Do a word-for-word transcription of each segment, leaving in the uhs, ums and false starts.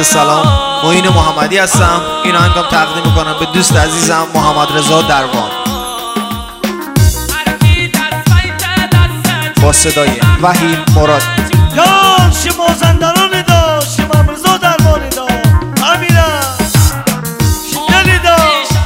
سلام، معین محمدی هستم. این آهنگم تقدیم میکنم به دوست عزیزم محمد رضا دروان با صدای وحید مراد. یا شما زندانانی دا شما مرزا درمانی دا امیرا شکلی دا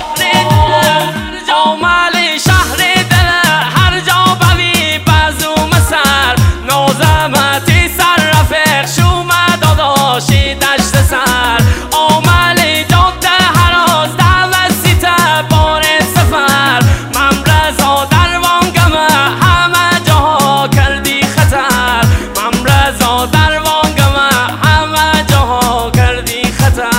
جامل شهر دل هر جا بوی بازو مسر نازمتی سر رفق شوم داداشی دشت سر آمل جاده هراز دوستی تبار سفر من رضا دروان گمه همه جاها کردی خطر من رضا دروان گمه همه جاها کردی خطر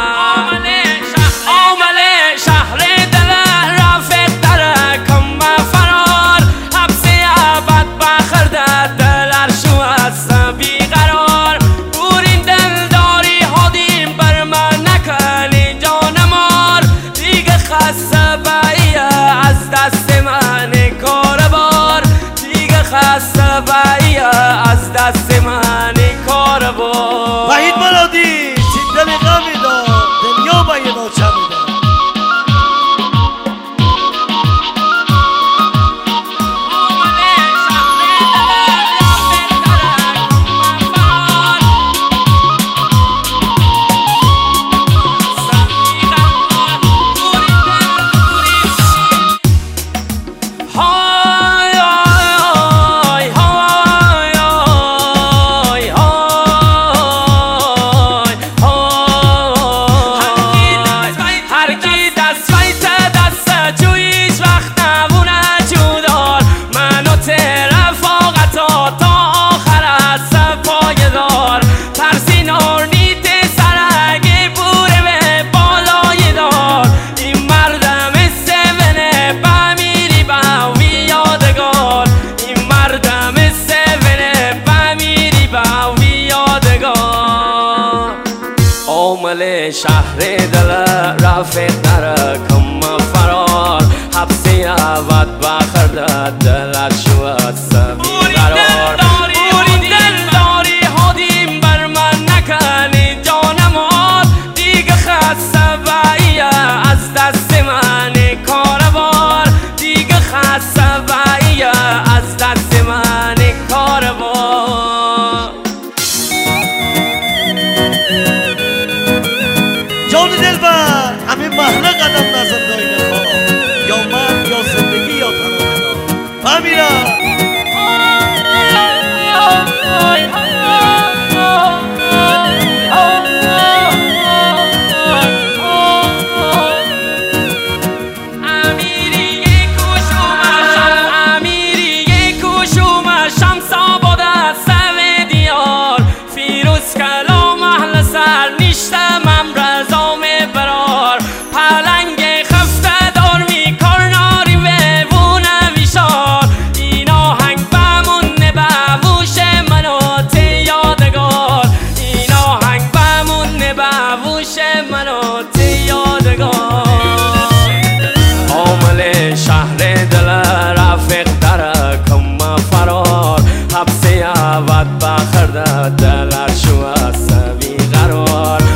آمل شهر دل رفق در کم فرار حبسی عبد بخرده دلر شو است بیقرار بورین دل داری هادیم بر من نکنی جانمار دیگه خسته بایی از دست من کار بار دیگه خسته بایی از دست من کار بار. وحید مرادی چین دل غمی دا دنیا با یه نوچه میده آمل شهر دل رفیق در کم فرار حبسی عبد بخرده دلر شو است بیقرار بورین دل داری هادیم بر من نکنی جانمار دیگه خسته بایی از دست من کار بار دیگه خسته بایی از دست من کار بار. جان دلبر همین محله قدم نزن داینه خواه یا من یا زندگی یا تنها امیرا آمل شهر دل رفیق در کم فرار حبسی عبد بخرده دلر شو است بیقرار